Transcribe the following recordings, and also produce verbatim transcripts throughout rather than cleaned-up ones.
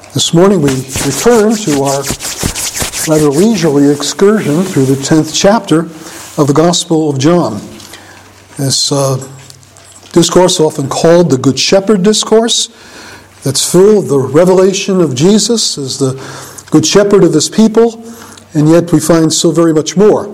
This morning we return to our rather leisurely excursion through the tenth chapter of the Gospel of John. This uh, discourse, often called the Good Shepherd Discourse, that's full of the revelation of Jesus as the Good Shepherd of his people, and yet we find so very much more.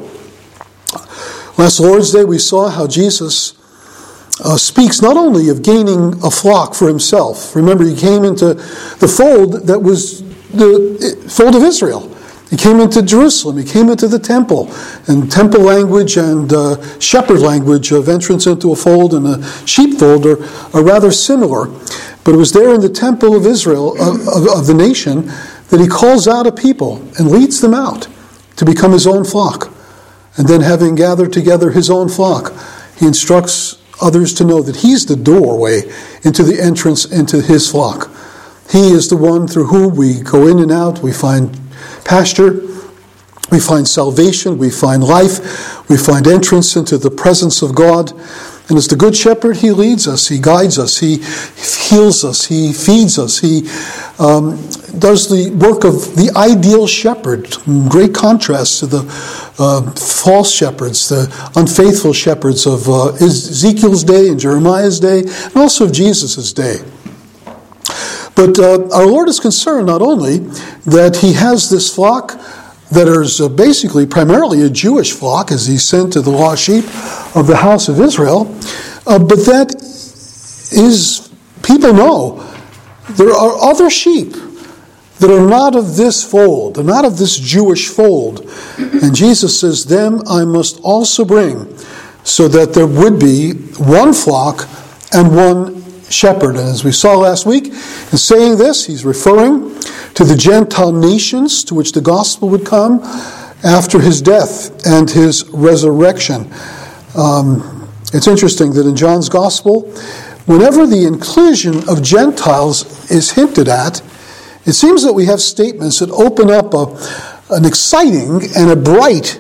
Last Lord's Day we saw how Jesus Uh, speaks not only of gaining a flock for himself. Remember, he came into the fold that was the fold of Israel. He came into Jerusalem. He came into the temple. And temple language and uh, shepherd language of entrance into a fold and a sheepfold are, are rather similar. But it was there in the temple of Israel, of, of, of the nation, that he calls out a people and leads them out to become his own flock. And then having gathered together his own flock, he instructs others to know that he's the doorway into the entrance into his flock. He is the one through whom we go in and out. We find pasture, we find salvation, we find life, we find entrance into the presence of God. And as the Good Shepherd, he leads us, he guides us, he heals us, he feeds us, he um, does the work of the ideal shepherd, in great contrast to the uh, false shepherds, the unfaithful shepherds of uh, Ezekiel's day and Jeremiah's day, and also of Jesus' day. But uh, our Lord is concerned not only that he has this flock that is uh, basically primarily a Jewish flock, as he sent to the lost sheep of the house of Israel, uh, but that is, people know, there are other sheep that are not of this fold, they're not of this Jewish fold. And Jesus says, them I must also bring, so that there would be one flock and one shepherd. And as we saw last week, in saying this, he's referring to the Gentile nations to which the gospel would come after his death and his resurrection. Um, it's interesting that in John's gospel, whenever the inclusion of Gentiles is hinted at, it seems that we have statements that open up a, an exciting and a bright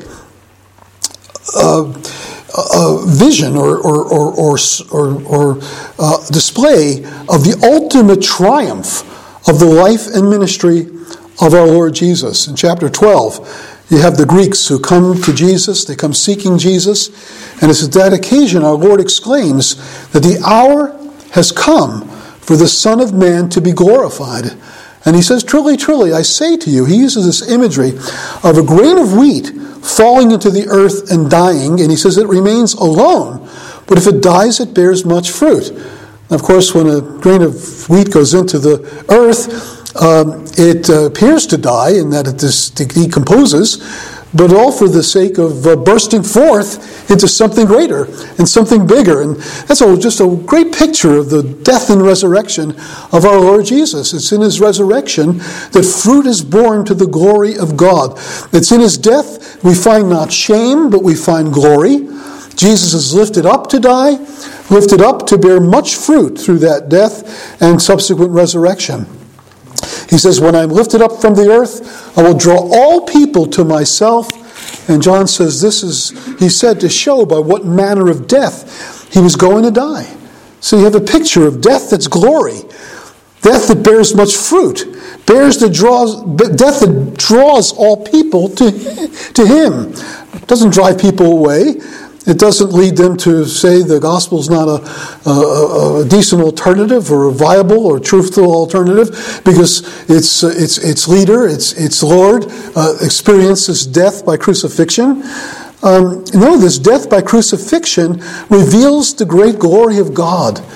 uh, uh, vision or or or or, or, or uh, display of the ultimate triumph of the life and ministry of our Lord Jesus. In chapter twelve, you have the Greeks who come to Jesus, they come seeking Jesus, and it's at that occasion our Lord exclaims that the hour has come for the Son of Man to be glorified. And he says, truly, truly, I say to you, he uses this imagery of a grain of wheat falling into the earth and dying, and he says it remains alone, but if it dies, it bears much fruit. Of course, when a grain of wheat goes into the earth, um, it uh, appears to die in that it dis- decomposes, but all for the sake of uh, bursting forth into something greater and something bigger. And that's a, just a great picture of the death and resurrection of our Lord Jesus. It's in his resurrection that fruit is born to the glory of God. It's in his death we find not shame, but we find glory. Jesus is lifted up to die, lifted up to bear much fruit through that death and subsequent resurrection. He says, when I'm lifted up from the earth, I will draw all people to myself. And John says this is, he said, to show by what manner of death he was going to die. So you have a picture of death that's glory, death that bears much fruit, bears that draws, death that draws all people to, to him. It doesn't drive people away. It doesn't lead them to say the gospel is not a, a, a decent alternative or a viable or truthful alternative because its its its leader, its its Lord, uh, experiences death by crucifixion. Um, no, this death by crucifixion reveals the great glory of God,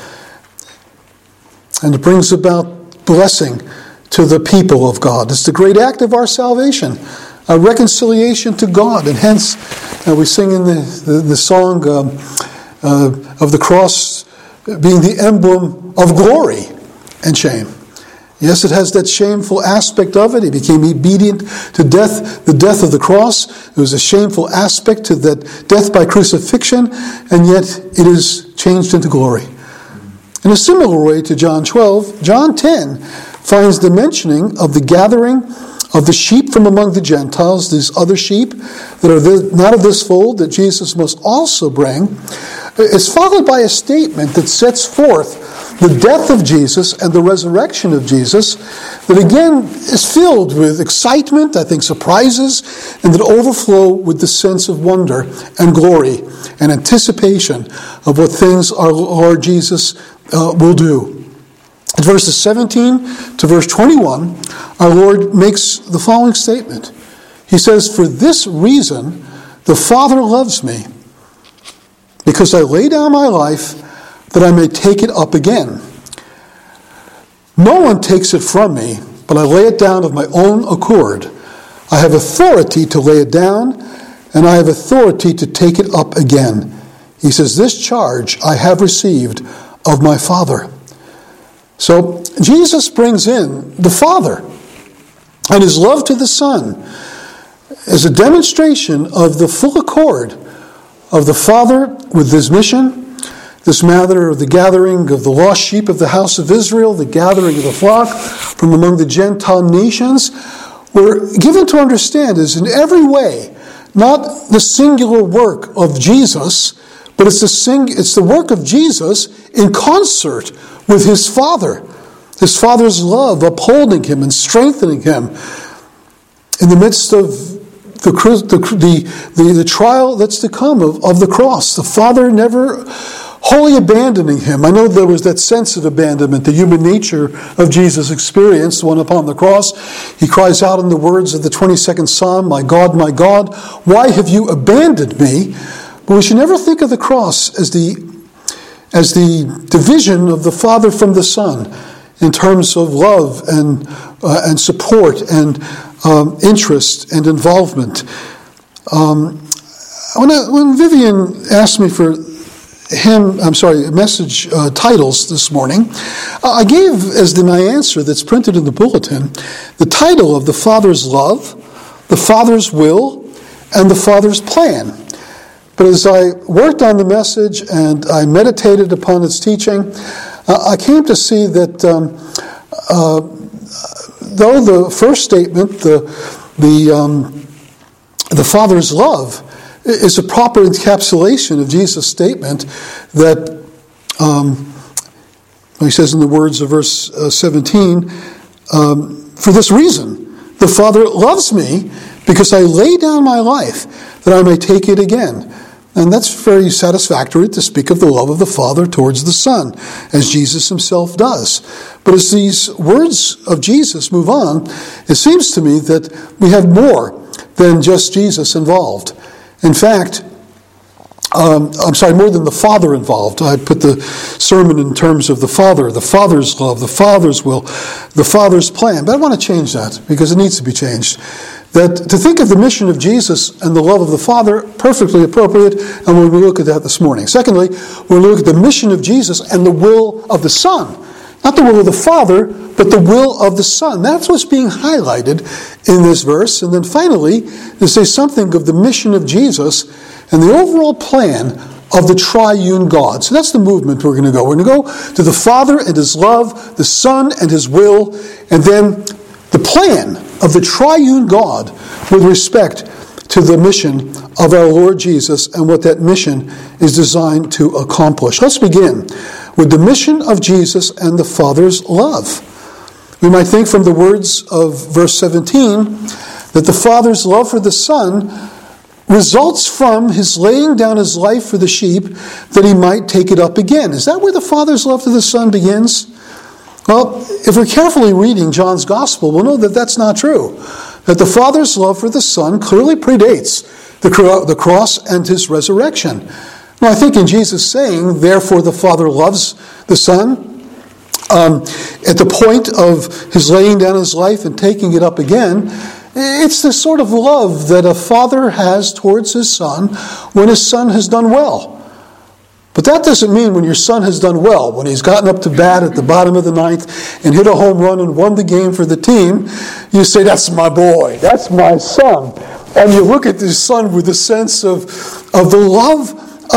and it brings about blessing to the people of God. It's the great act of our salvation. A reconciliation to God, and hence uh, we sing in the the, the song um, uh, of the cross being the emblem of glory and shame. Yes, it has that shameful aspect of it. He became obedient to death, the death of the cross. There was a shameful aspect to that death by crucifixion, and yet it is changed into glory. In a similar way to John twelve, John ten finds the mentioning of the gathering of the sheep from among the Gentiles, these other sheep that are not of this fold that Jesus must also bring. is followed by a statement that sets forth the death of Jesus and the resurrection of Jesus that again is filled with excitement, I think surprises, and that overflow with the sense of wonder and glory and anticipation of what things our Lord Jesus uh, will do. In verses seventeen to verse twenty-one, our Lord makes the following statement. He says, "For this reason the Father loves me, because I lay down my life that I may take it up again. No one takes it from me, but I lay it down of my own accord. I have authority to lay it down, and I have authority to take it up again." He says, "This charge I have received of my Father." So Jesus brings in the Father and his love to the Son as a demonstration of the full accord of the Father with his mission, this matter of the gathering of the lost sheep of the house of Israel, the gathering of the flock from among the Gentile nations. We're given to understand is in every way not the singular work of Jesus, but it's the sing, it's the work of Jesus in concert with his Father. His Father's love upholding him and strengthening him in the midst of the the the, the, the trial that's to come of, of the cross. The Father never wholly abandoning him. I know there was that sense of abandonment, the human nature of Jesus experienced when upon the cross. He cries out in the words of the twenty-second Psalm, "My God, my God, why have you abandoned me?" But we should never think of the cross as the as the division of the Father from the Son in terms of love and uh, and support and um, interest and involvement. Um, when, I, when Vivian asked me for hymn, I'm sorry, message uh, titles this morning, uh, I gave as the, my answer that's printed in the bulletin the title of the Father's love, the Father's will, and the Father's plan. But as I worked on the message and I meditated upon its teaching, uh, I came to see that um, uh, though the first statement, the the um, the Father's love, is a proper encapsulation of Jesus' statement that um, he says in the words of verse uh, seventeen, um, "For this reason the Father loves me, because I lay down my life that I may take it again." And that's very satisfactory to speak of the love of the Father towards the Son, as Jesus himself does. But as these words of Jesus move on, it seems to me that we have more than just Jesus involved. In fact, um, I'm sorry, more than the Father involved. I put the sermon in terms of the Father, the Father's love, the Father's will, the Father's plan. But I want to change that because it needs to be changed. That to think of the mission of Jesus and the love of the Father, perfectly appropriate, and we'll look at that this morning. Secondly, we'll look at the mission of Jesus and the will of the Son. Not the will of the Father, but the will of the Son. That's what's being highlighted in this verse. And then finally, to say something of the mission of Jesus and the overall plan of the triune God. So that's the movement we're going to go. We're going to go to the Father and his love, the Son and his will, and then the plan of the triune God with respect to the mission of our Lord Jesus and what that mission is designed to accomplish. Let's begin with the mission of Jesus and the Father's love. We might think from the words of verse seventeen that the Father's love for the Son results from his laying down his life for the sheep that he might take it up again. Is that where the Father's love to the Son begins? Well, if we're carefully reading John's Gospel, we'll know that that's not true. That the Father's love for the Son clearly predates the, the cross and his resurrection. Now, I think in Jesus saying, "Therefore the Father loves the Son," um, at the point of his laying down his life and taking it up again, it's the sort of love that a father has towards his son when his son has done well. But that doesn't mean when your son has done well, when he's gotten up to bat at the bottom of the ninth and hit a home run and won the game for the team, you say, "That's my boy, that's my son." And you look at this son with a sense of, of the love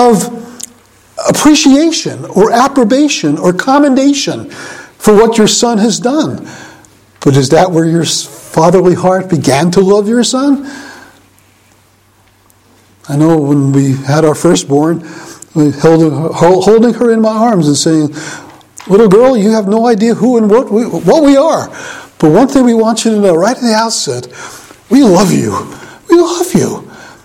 of appreciation or approbation or commendation for what your son has done. But is that where your fatherly heart began to love your son? I know when we had our firstborn, holding her in my arms and saying, little girl, you have no idea who and what we, what we are. But one thing we want you to know right at the outset, we love you. We love you.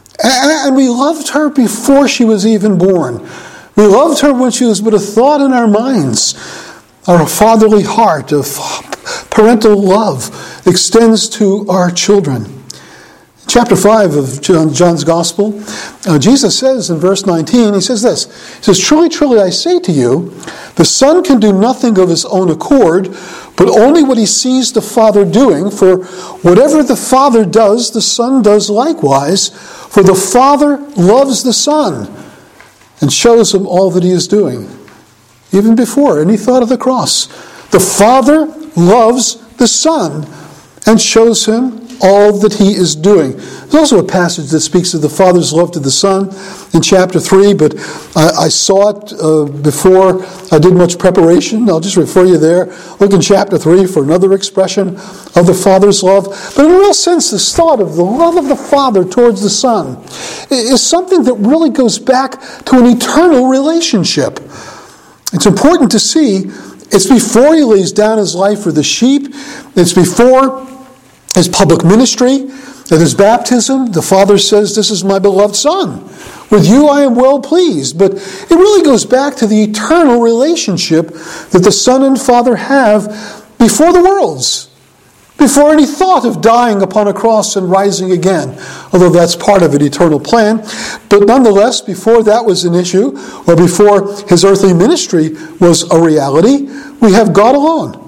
And we loved her before she was even born. We loved her when she was but a thought in our minds. Our fatherly heart of parental love extends to our children. Chapter five of John, John's Gospel, uh, Jesus says in verse nineteen, he says this, he says, truly, truly, I say to you, the Son can do nothing of his own accord, but only what he sees the Father doing. For whatever the Father does, the Son does likewise. For the Father loves the Son and shows him all that he is doing. Even before any thought of the cross, the Father loves the Son and shows him all that he is doing. There's also a passage that speaks of the Father's love to the Son in chapter three, but I, I saw it uh, before I did much preparation. I'll just refer you there. Look in chapter three for another expression of the Father's love. But in a real sense, this thought of the love of the Father towards the Son is something that really goes back to an eternal relationship. It's important to see it's before he lays down his life for the sheep. It's before his public ministry, at his baptism. The Father says, this is my beloved Son. With you I am well pleased. But it really goes back to the eternal relationship that the Son and Father have before the worlds, before any thought of dying upon a cross and rising again, although that's part of an eternal plan. But nonetheless, before that was an issue, or before his earthly ministry was a reality, we have God alone.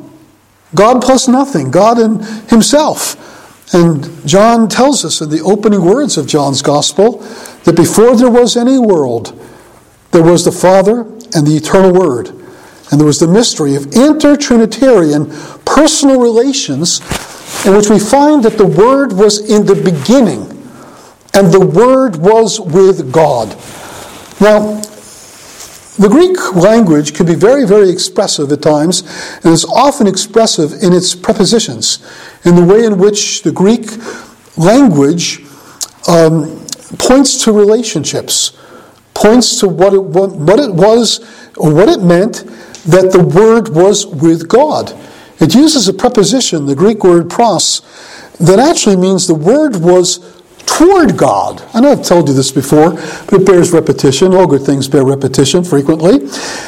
God plus nothing, God in himself. And John tells us in the opening words of John's Gospel that before there was any world, there was the Father and the eternal Word. And there was the mystery of inter-Trinitarian personal relations in which we find that the Word was in the beginning and the Word was with God. Now, the Greek language can be very, very expressive at times, and is often expressive in its prepositions, in the way in which the Greek language um, points to relationships, points to what it, what, what it was or what it meant that the Word was with God. It uses a preposition, the Greek word pros, that actually means the Word was toward God. I know I've told you this before, but it bears repetition. All good things bear repetition frequently.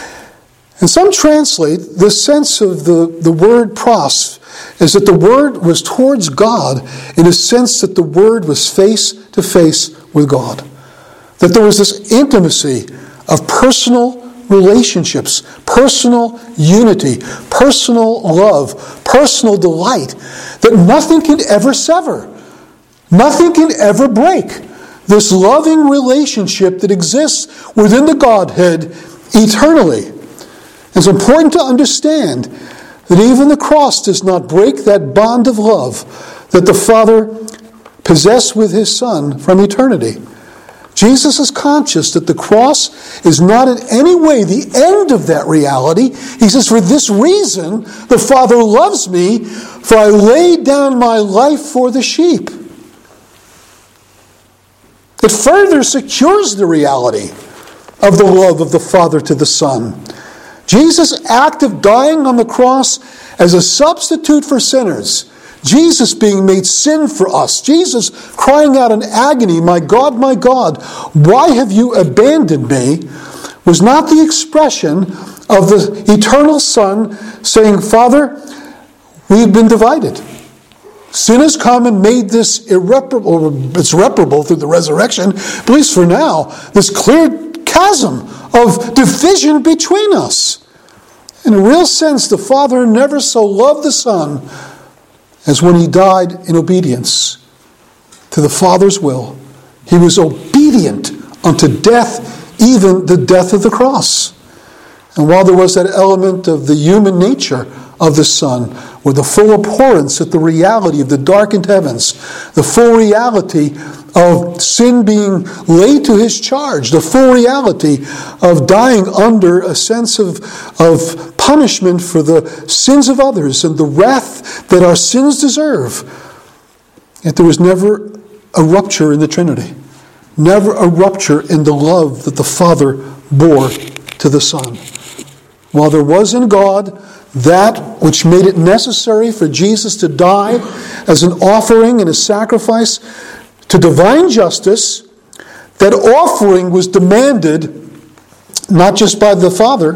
And some translate the sense of the, the word pros is that the Word was towards God in a sense that the Word was face to face with God. That there was this intimacy of personal relationships, personal unity, personal love, personal delight that nothing can ever sever. Nothing can ever break this loving relationship that exists within the Godhead eternally. It's important to understand that even the cross does not break that bond of love that the Father possessed with his Son from eternity. Jesus is conscious that the cross is not in any way the end of that reality. He says, for this reason, the Father loves me, for I laid down my life for the sheep. It further secures the reality of the love of the Father to the Son. Jesus' act of dying on the cross as a substitute for sinners, Jesus being made sin for us, Jesus crying out in agony, my God, my God, why have you abandoned me, was not the expression of the eternal Son saying, Father, we've been divided. Sin has come and made this irreparable, or it's reparable through the resurrection, but at least for now, this clear chasm of division between us. In a real sense, the Father never so loved the Son as when he died in obedience to the Father's will. He was obedient unto death, even the death of the cross. And while there was that element of the human nature of the Son, with the full abhorrence at the reality of the darkened heavens, the full reality of sin being laid to his charge, the full reality of dying under a sense of, of punishment for the sins of others and the wrath that our sins deserve. Yet there was never a rupture in the Trinity. never a rupture in the love that the Father bore to the Son. While there was in God that which made it necessary for Jesus to die as an offering and a sacrifice to divine justice, that offering was demanded not just by the Father,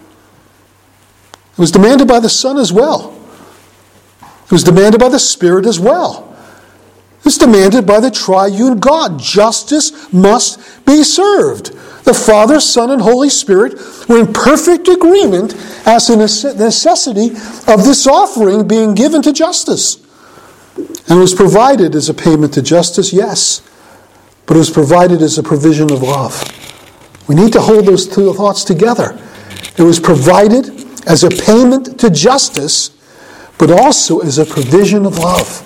it was demanded by the Son as well. It was demanded by the Spirit as well. It's demanded by the triune God. Justice must be served. The Father, Son, and Holy Spirit were in perfect agreement as to the necessity of this offering being given to justice. And it was provided as a payment to justice, yes, but it was provided as a provision of love. We need to hold those two thoughts together. It was provided as a payment to justice, but also as a provision of love.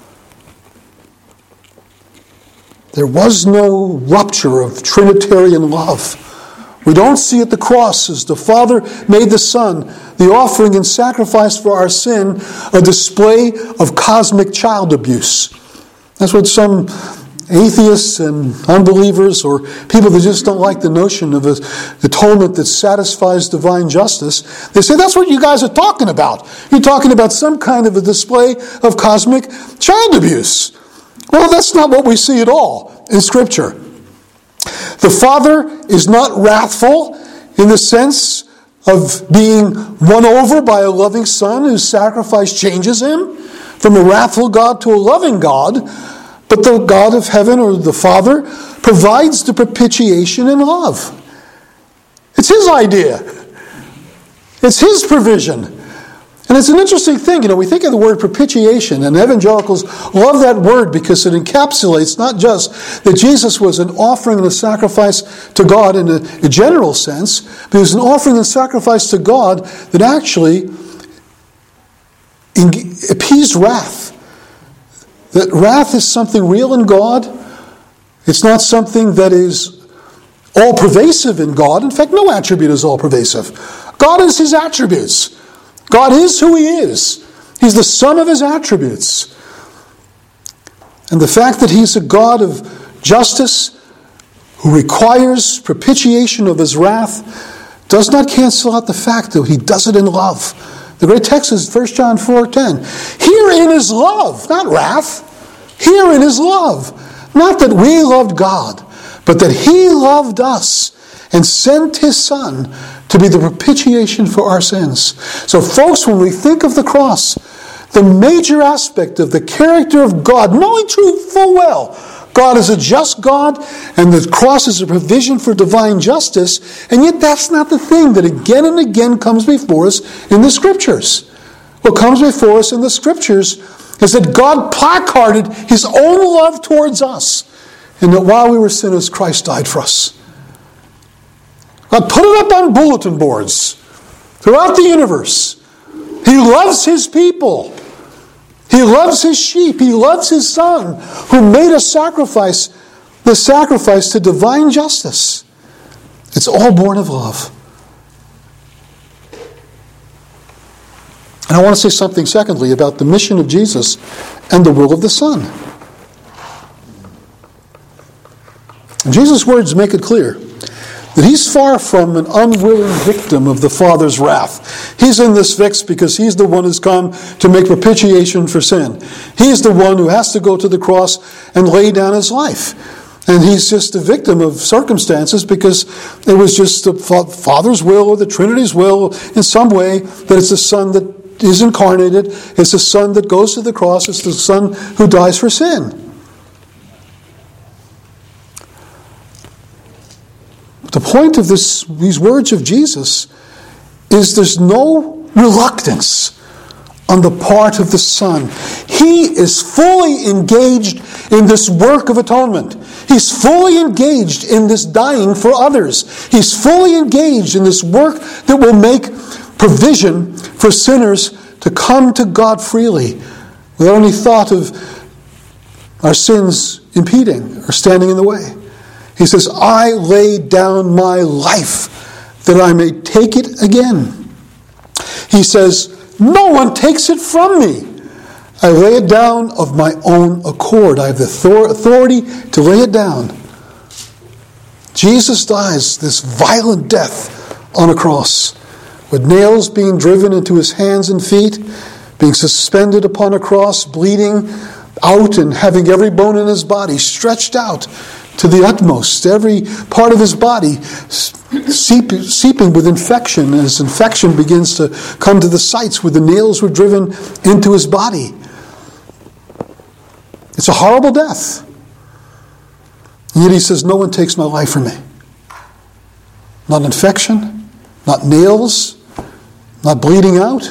There was no rupture of Trinitarian love. We don't see at the cross as the Father made the Son the offering and sacrifice for our sin, a display of cosmic child abuse. That's what some atheists and unbelievers or people that just don't like the notion of an atonement that satisfies divine justice, they say that's what you guys are talking about. You're talking about some kind of a display of cosmic child abuse. Well, that's not what we see at all in Scripture. The Father is not wrathful in the sense of being won over by a loving Son whose sacrifice changes him from a wrathful God to a loving God, but the God of heaven, or the Father, provides the propitiation in love. It's His idea. It's His provision. And it's an interesting thing, you know, we think of the word propitiation, and evangelicals love that word because it encapsulates not just that Jesus was an offering and a sacrifice to God in a, a general sense, but he was an offering and sacrifice to God that actually appeased wrath. That wrath is something real in God. It's not something that is all-pervasive in God. In fact, no attribute is all-pervasive. God is His attributes. God is who He is. He's the sum of His attributes. And the fact that He's a God of justice who requires propitiation of His wrath does not cancel out the fact that He does it in love. The great text is First John four ten. Herein is love, not wrath. Herein is love. Not that we loved God, but that He loved us and sent His Son to be the propitiation for our sins. So folks, when we think of the cross, the major aspect of the character of God, knowing true full well, God is a just God, and the cross is a provision for divine justice, and yet that's not the thing that again and again comes before us in the Scriptures. What comes before us in the Scriptures is that God placarded His own love towards us, and that while we were sinners, Christ died for us. God put it up on bulletin boards throughout the universe. He loves His people. He loves His sheep. He loves His Son, who made a sacrifice, the sacrifice to divine justice. It's all born of love. And I want to say something, secondly, about the mission of Jesus and the will of the Son. And Jesus' words make it clear that He's far from an unwilling victim of the Father's wrath. He's in this fix because He's the one who's come to make propitiation for sin. He's the one who has to go to the cross and lay down His life. And He's just a victim of circumstances because it was just the Father's will or the Trinity's will in some way that it's the Son that is incarnated. It's the Son that goes to the cross. It's the Son who dies for sin. The point of this, these words of Jesus is there's no reluctance on the part of the Son. He is fully engaged in this work of atonement. He's fully engaged in this dying for others. He's fully engaged in this work that will make provision for sinners to come to God freely without any thought of our sins impeding or standing in the way. He says, I lay down my life that I may take it again. He says, no one takes it from me. I lay it down of my own accord. I have the authority to lay it down. Jesus dies this violent death on a cross, with nails being driven into his hands and feet, being suspended upon a cross, bleeding out and having every bone in his body stretched out to the utmost, every part of his body seep, seeping with infection as infection begins to come to the sites where the nails were driven into his body. It's a horrible death. And yet he says, no one takes my life from me. Not infection, not nails, not bleeding out.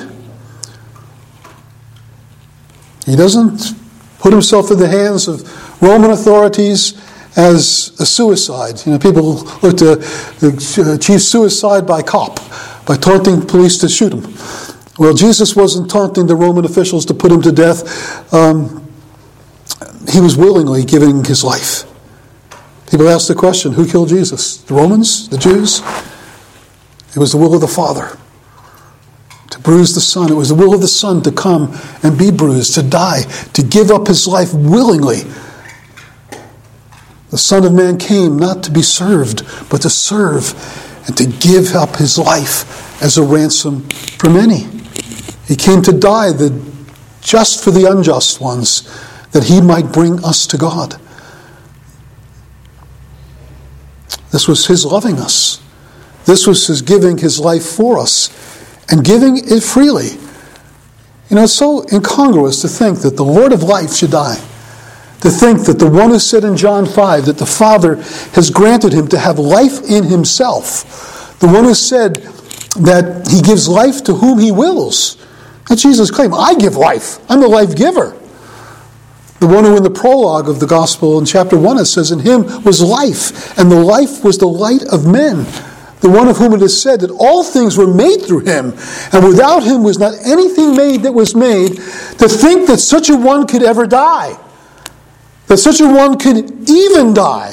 He doesn't put himself in the hands of Roman authorities as a suicide. You know, people look to achieve suicide by cop, by taunting police to shoot him. Well, Jesus wasn't taunting the Roman officials to put him to death. Um, he was willingly giving his life. People ask the question, who killed Jesus? The Romans? The Jews? It was the will of the Father to bruise the Son. It was the will of the Son to come and be bruised, to die, to give up his life willingly. The Son of Man came not to be served, but to serve and to give up his life as a ransom for many. He came to die the, just for the unjust ones, that he might bring us to God. This was his loving us. This was his giving his life for us and giving it freely. You know, it's so incongruous to think that the Lord of life should die. To think that the one who said in John five that the Father has granted him to have life in himself, the one who said that he gives life to whom he wills. That's Jesus' claim. I give life. I'm the life giver. The one who in the prologue of the gospel in chapter one it says, in him was life, and the life was the light of men. The one of whom it is said that all things were made through him, and without him was not anything made that was made. To think that such a one could ever die, that such a one could even die.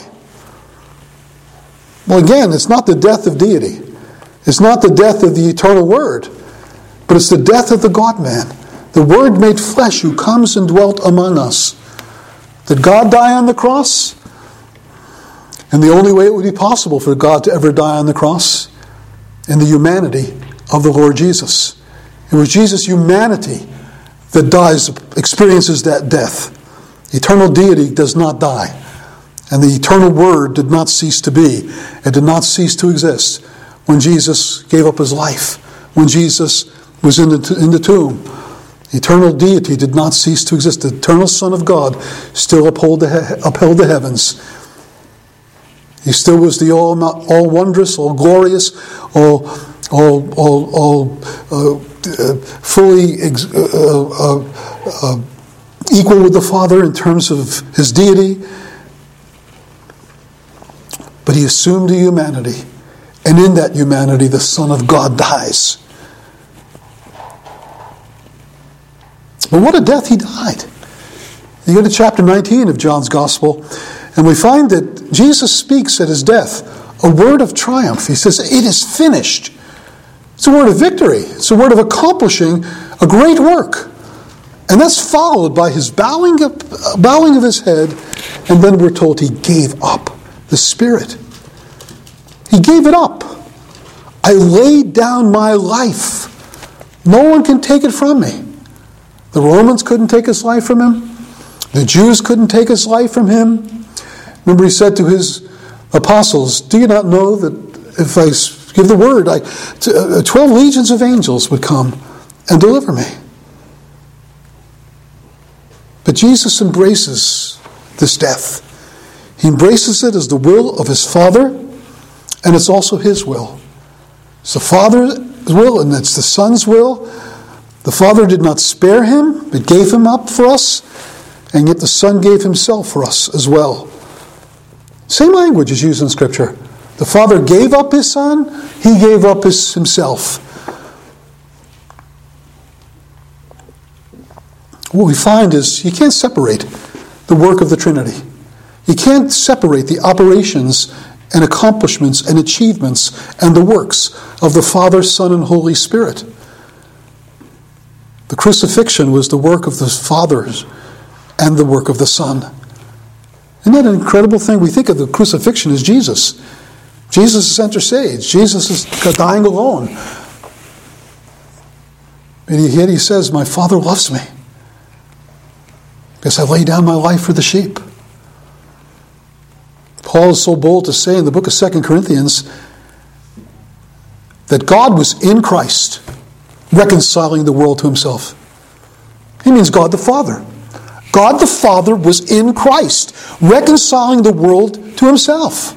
Well, again, it's not the death of deity. It's not the death of the eternal Word, but it's the death of the God-man, the Word made flesh who comes and dwelt among us. Did God die on the cross? And the only way it would be possible for God to ever die on the cross, in the humanity of the Lord Jesus. It was Jesus' humanity that dies, experiences that death. Eternal deity does not die. And the eternal Word did not cease to be. It did not cease to exist when Jesus gave up his life, when Jesus was in the, in the tomb. Eternal deity did not cease to exist. The eternal Son of God still upheld the, upheld the heavens. He still was the all, all wondrous, all glorious, all, all, all, all uh, uh, fully ex, uh, uh, uh, equal with the Father in terms of his deity. But he assumed a humanity. And in that humanity, the Son of God dies. But what a death he died. You go to chapter nineteen of John's Gospel, and we find that Jesus speaks at his death a word of triumph. He says, it is finished. It's a word of victory. It's a word of accomplishing a great work. And that's followed by his bowing of, bowing of his head, and then we're told he gave up the Spirit. He gave it up. I laid down my life. No one can take it from me. The Romans couldn't take his life from him. The Jews couldn't take his life from him. Remember, he said to his apostles, do you not know that if I give the word, I, twelve legions of angels would come and deliver me? But Jesus embraces this death. He embraces it as the will of his Father, and it's also his will. It's the Father's will, and it's the Son's will. The Father did not spare him, but gave him up for us, and yet the Son gave himself for us as well. Same language is used in Scripture. The Father gave up his Son, he gave up his himself. What we find is you can't separate the work of the Trinity. You can't separate the operations and accomplishments and achievements and the works of the Father, Son, and Holy Spirit. The crucifixion was the work of the Father and the work of the Son. Isn't that an incredible thing? We think of the crucifixion as Jesus. Jesus is center stage. Jesus is dying alone. And yet he says, my Father loves me because I lay down my life for the sheep. Paul is so bold to say in the book of Second Corinthians that God was in Christ, reconciling the world to himself. He means God the Father. God the Father was in Christ, reconciling the world to himself.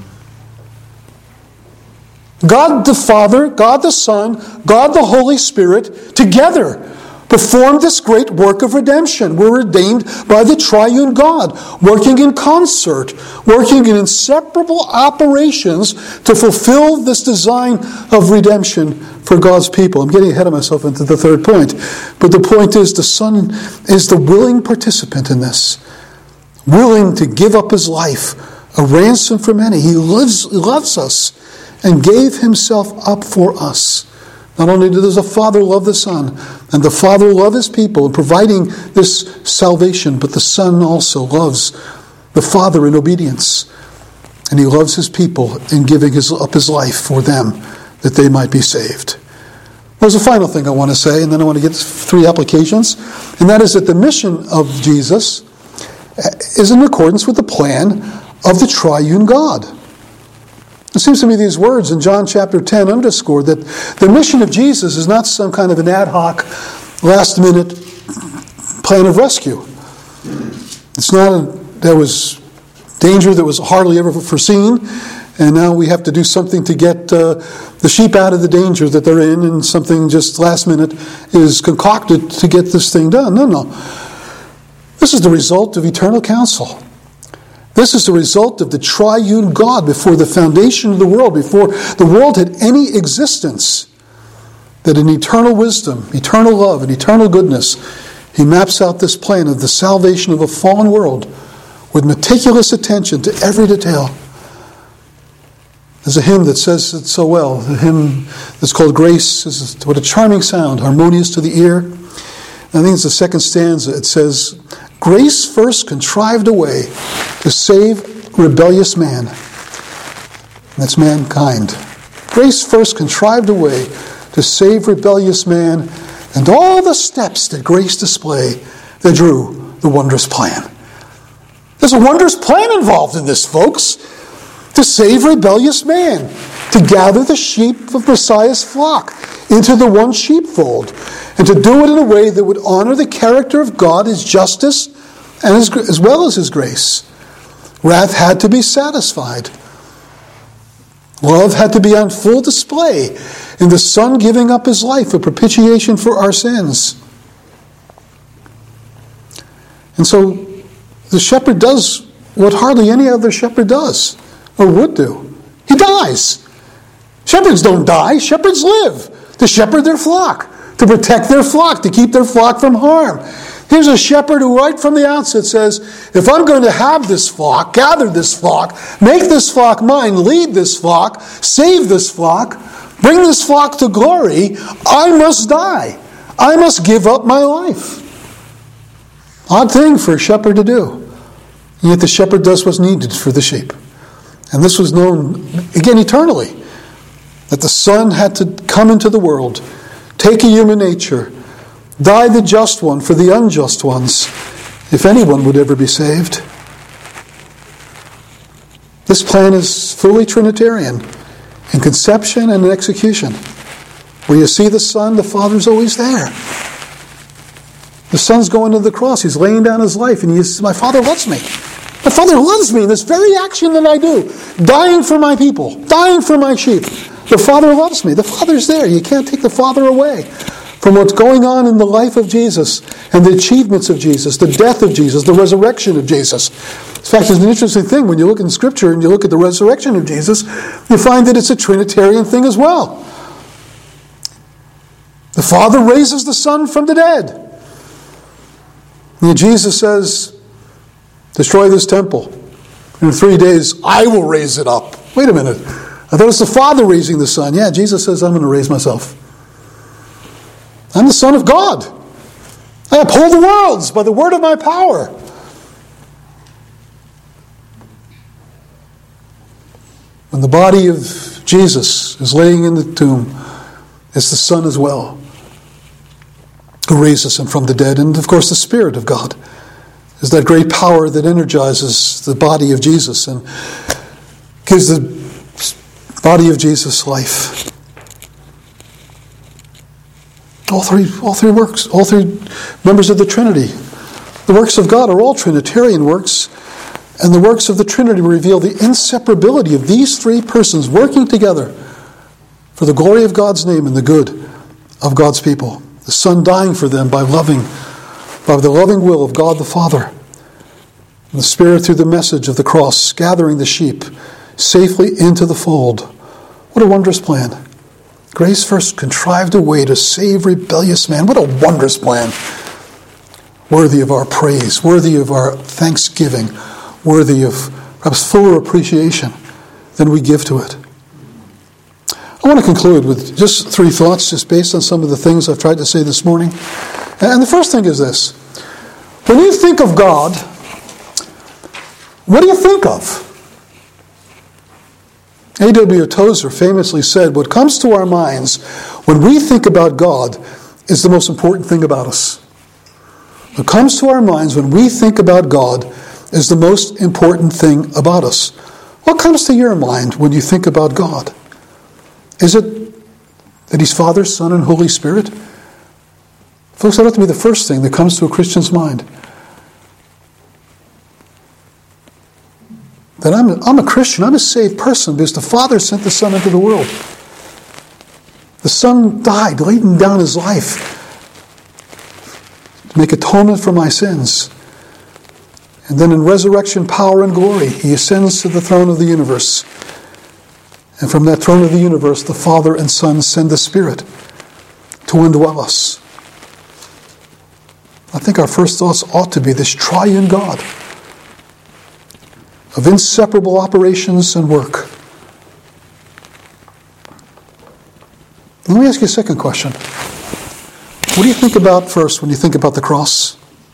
God the Father, God the Son, God the Holy Spirit, together performed this great work of redemption. We're redeemed by the triune God, working in concert, working in inseparable operations to fulfill this design of redemption for God's people. I'm getting ahead of myself into the third point. But the point is, the Son is the willing participant in this, willing to give up his life, a ransom for many. He lives, loves us and gave himself up for us. Not only does the Father love the Son, and the Father love his people in providing this salvation, but the Son also loves the Father in obedience. And he loves his people in giving his, up his life for them, that they might be saved. There's a final thing I want to say, and then I want to get three applications. And that is that the mission of Jesus is in accordance with the plan of the triune God. It seems to me these words in John chapter ten underscore that the mission of Jesus is not some kind of an ad hoc, last-minute plan of rescue. It's not a, there was danger that was hardly ever foreseen, and now we have to do something to get uh, the sheep out of the danger that they're in, and something just last minute is concocted to get this thing done. No, no. This is the result of eternal counsel. This is the result of the triune God before the foundation of the world, before the world had any existence, that in eternal wisdom, eternal love, and eternal goodness, he maps out this plan of the salvation of a fallen world with meticulous attention to every detail. There's a hymn that says it so well. The hymn that's called Grace is what a charming sound, harmonious to the ear. I think it's the second stanza. It says, grace first contrived a way to save rebellious man. That's mankind. Grace first contrived a way to save rebellious man, and all the steps that grace display that drew the wondrous plan. There's a wondrous plan involved in this, folks, to save rebellious man, to gather the sheep of Messiah's flock into the one sheepfold, and to do it in a way that would honor the character of God, his justice, and his, as well as his grace. Wrath had to be satisfied. Love had to be on full display in the Son giving up his life for propitiation for our sins. And so the shepherd does what hardly any other shepherd does or would do. He dies. Shepherds don't die. Shepherds live to shepherd their flock, to protect their flock, to keep their flock from harm. Here's a shepherd who right from the outset says, if I'm going to have this flock, gather this flock, make this flock mine, lead this flock, save this flock, bring this flock to glory, I must die. I must give up my life. Odd thing for a shepherd to do. And yet the shepherd does what's needed for the sheep. And this was known, again, eternally, that the Son had to come into the world, take a human nature, die the just one for the unjust ones, if anyone would ever be saved. This plan is fully Trinitarian in conception and in execution. Where you see the Son, the Father's always there. The Son's going to the cross. He's laying down his life, and he says, my Father loves me. My Father loves me in this very action that I do, dying for my people, dying for my sheep. The Father loves me. The Father's there. You can't take the Father away from what's going on in the life of Jesus and the achievements of Jesus, the death of Jesus, the resurrection of Jesus. In fact, it's an interesting thing. When you look in Scripture and you look at the resurrection of Jesus, you find that it's a Trinitarian thing as well. The Father raises the Son from the dead. And Jesus says, destroy this temple. In three days, I will raise it up. Wait a minute. I thought it's the Father raising the Son. Yeah, Jesus says, I'm going to raise myself. I'm the Son of God. I uphold the worlds by the word of my power. When the body of Jesus is laying in the tomb, it's the Son as well who raises him from the dead. And of course the Spirit of God is that great power that energizes the body of Jesus and gives the body of Jesus life. All three, all three works, all three members of the Trinity. The works of God are all Trinitarian works, and the works of the Trinity reveal the inseparability of these three persons working together for the glory of God's name and the good of God's people. The Son dying for them by loving, by the loving will of God the Father. And the Spirit through the message of the cross, gathering the sheep safely into the fold. What a wondrous plan. Grace first contrived a way to save rebellious man. What a wondrous plan. Worthy of our praise, worthy of our thanksgiving, worthy of perhaps fuller appreciation than we give to it. I want to conclude with just three thoughts, just based on some of the things I've tried to say this morning. And the first thing is this. When you think of God, what do you think of? A W Tozer famously said, what comes to our minds when we think about God is the most important thing about us. What comes to our minds when we think about God is the most important thing about us. What comes to your mind when you think about God? Is it that He's Father, Son, and Holy Spirit? Folks, that ought to be the first thing that comes to a Christian's mind. That I'm a, I'm a Christian, I'm a saved person because the Father sent the Son into the world. The Son died, laying down His life to make atonement for my sins. And then in resurrection power and glory, He ascends to the throne of the universe. And from that throne of the universe, the Father and Son send the Spirit to indwell us. I think our first thoughts ought to be this triune God of inseparable operations and work. Let me ask you a second question. What do you think about first when you think about the cross?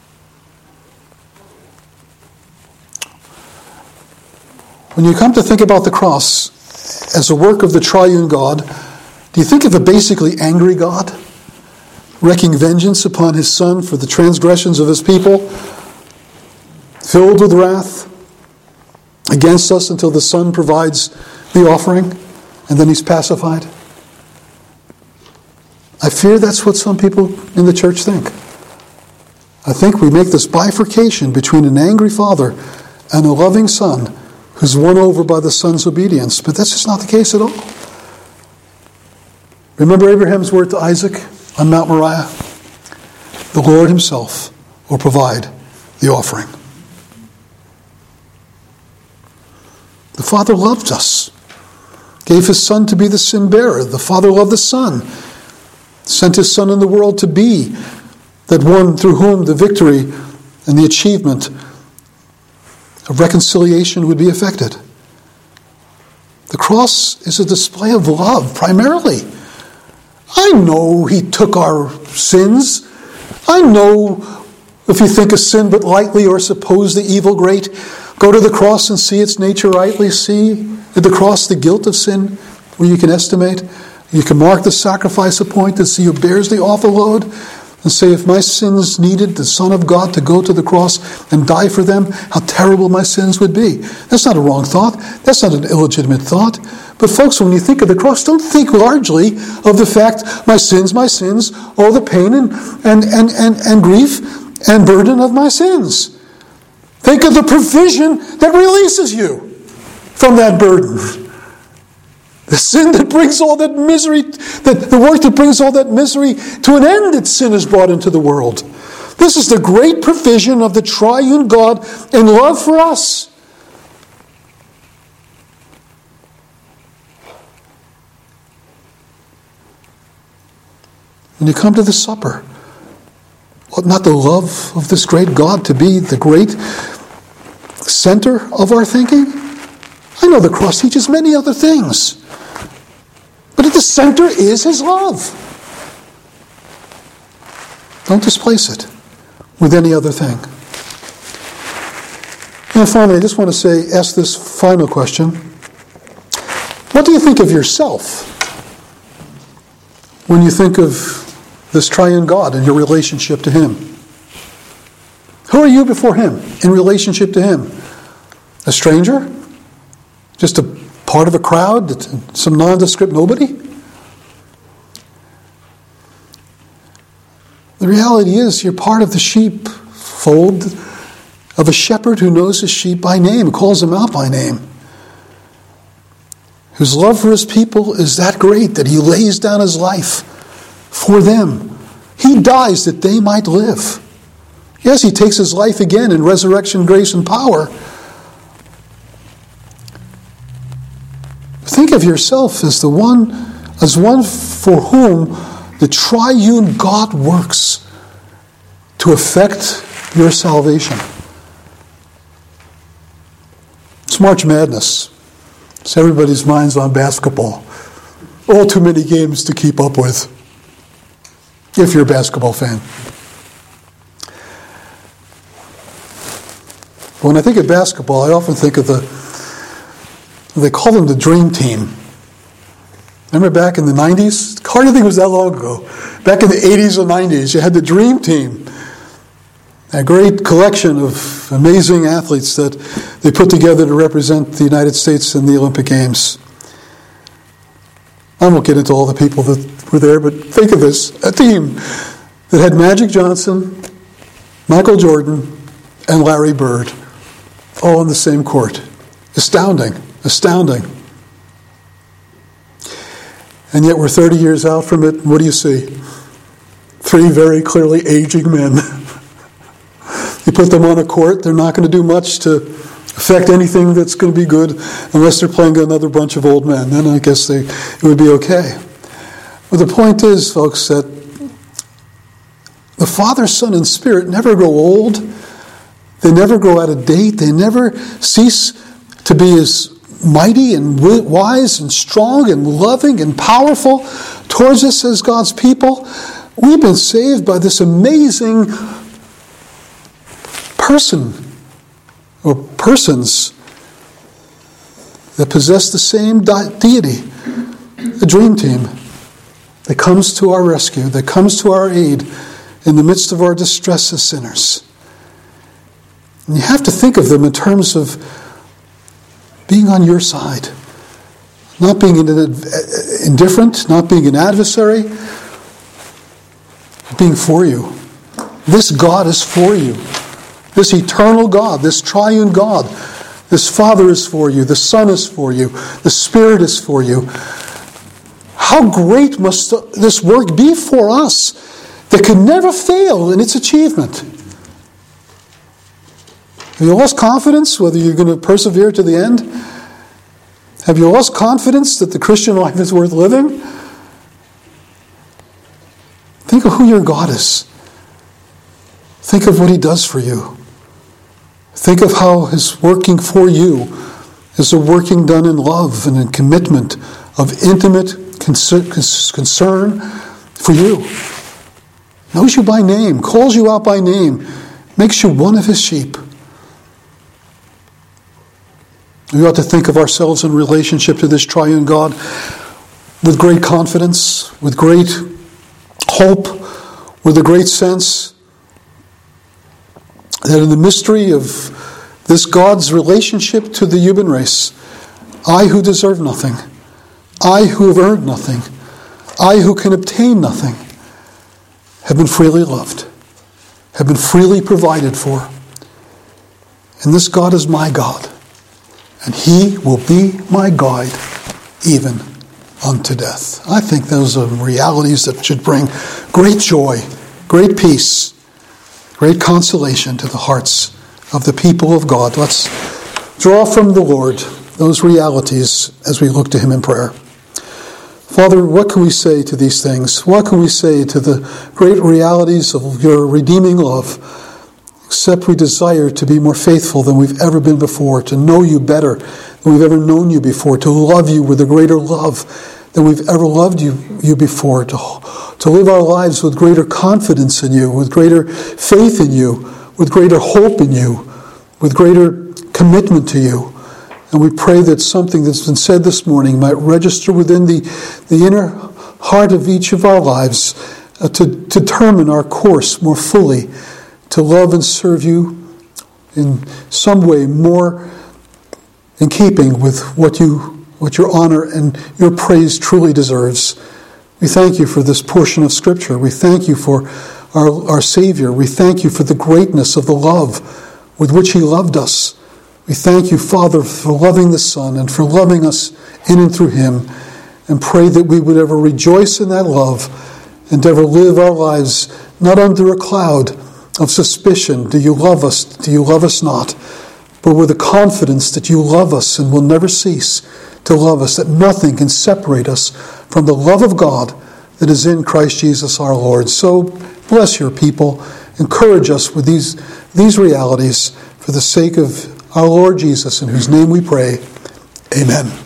When you come to think about the cross as a work of the triune God, do you think of a basically angry God, wreaking vengeance upon His Son for the transgressions of His people, filled with wrath against us until the Son provides the offering, and then He's pacified? I fear that's what some people in the church think. I think we make this bifurcation between an angry Father and a loving Son who's won over by the Son's obedience. But that's just not the case at all. Remember Abraham's word to Isaac on Mount Moriah? The Lord Himself will provide the offering. The Father loved us, gave His Son to be the sin bearer. The Father loved the Son, sent His Son in the world to be that one through whom the victory and the achievement of reconciliation would be effected. The cross is a display of love, primarily. I know He took our sins. I know if you think a sin but lightly or suppose the evil great, go to the cross and see its nature rightly. See at the cross the guilt of sin, where you can estimate. You can mark the sacrifice appointed, see who bears the awful load, and say, if my sins needed the Son of God to go to the cross and die for them, how terrible my sins would be. That's not a wrong thought. That's not an illegitimate thought. But folks, when you think of the cross, don't think largely of the fact, my sins, my sins, all the pain and, and, and, and, and grief and burden of my sins. Think of the provision that releases you from that burden. The sin that brings all that misery, the, the work that brings all that misery to an end that sin has brought into the world. This is the great provision of the triune God in love for us. When you come to the supper, ought not the love of this great God to be the great center of our thinking? I know the cross teaches many other things. But at the center is His love. Don't displace it with any other thing. And finally, I just want to say, ask this final question. What do you think of yourself when you think of this triune God and your relationship to Him? Who are you before Him in relationship to Him? A stranger? Just a part of a crowd? Some nondescript nobody? The reality is you're part of the sheepfold of a shepherd who knows his sheep by name, calls them out by name, whose love for his people is that great that he lays down his life for them. He dies that they might live. Yes, he takes his life again in resurrection, grace, and power. Think of yourself as the one, as one for whom the triune God works to effect your salvation. It's March Madness. So everybody's mind's on basketball. All too many games to keep up with, if you're a basketball fan. When I think of basketball, I often think of the, they call them the Dream Team. Remember back in the nineties? Hardly think it was that long ago. Back in the eighties or nineties, you had the Dream Team. A great collection of amazing athletes that they put together to represent the United States in the Olympic Games. I won't get into all the people that were there, but think of this. A team that had Magic Johnson, Michael Jordan, and Larry Bird all on the same court. Astounding. Astounding. And yet we're thirty years out from it. What do you see? Three very clearly aging men. You put them on a court, they're not going to do much to affect anything that's going to be good unless they're playing another bunch of old men. Then I guess they, it would be okay. But the point is, folks, that the Father, Son, and Spirit never grow old. They never grow out of date. They never cease to be as mighty and wise and strong and loving and powerful towards us as God's people. We've been saved by this amazing person or persons that possess the same deity, the Dream Team, that comes to our rescue, that comes to our aid in the midst of our distress as sinners. And you have to think of them in terms of being on your side, not being indifferent, not being an adversary, being for you. This God is for you. This eternal God, this triune God, this Father is for you, the Son is for you, the Spirit is for you. How great must this work be for us that could never fail in its achievement? Have you lost confidence whether you're going to persevere to the end? Have you lost confidence that the Christian life is worth living? Think of who your God is. Think of what He does for you. Think of how His working for you is a working done in love and in commitment of intimate concern for you. Knows you by name, calls you out by name, makes you one of His sheep. We ought to think of ourselves in relationship to this triune God with great confidence, with great hope, with a great sense that in the mystery of this God's relationship to the human race, I who deserve nothing, I who have earned nothing, I who can obtain nothing, have been freely loved, have been freely provided for. And this God is my God, and He will be my guide even unto death. I think those are realities that should bring great joy, great peace, great consolation to the hearts of the people of God. Let's draw from the Lord those realities as we look to Him in prayer. Father, what can we say to these things? What can we say to the great realities of your redeeming love, except we desire to be more faithful than we've ever been before, to know you better than we've ever known you before, to love you with a greater love than we've ever loved you, you before, to, to live our lives with greater confidence in you, with greater faith in you, with greater hope in you, with greater commitment to you. And we pray that something that's been said this morning might register within the, the inner heart of each of our lives uh, to, to determine our course more fully, to love and serve you in some way more in keeping with what you, what your honor and your praise truly deserves. We thank you for this portion of Scripture. We thank you for our, our Savior. We thank you for the greatness of the love with which He loved us. We thank you, Father, for loving the Son and for loving us in and through Him, and pray that we would ever rejoice in that love and ever live our lives not under a cloud of suspicion. Do you love us? Do you love us not? But with the confidence that you love us and will never cease to love us, that nothing can separate us from the love of God that is in Christ Jesus our Lord. So bless your people. Encourage us with these, these realities for the sake of our Lord Jesus, in whose name we pray. Amen.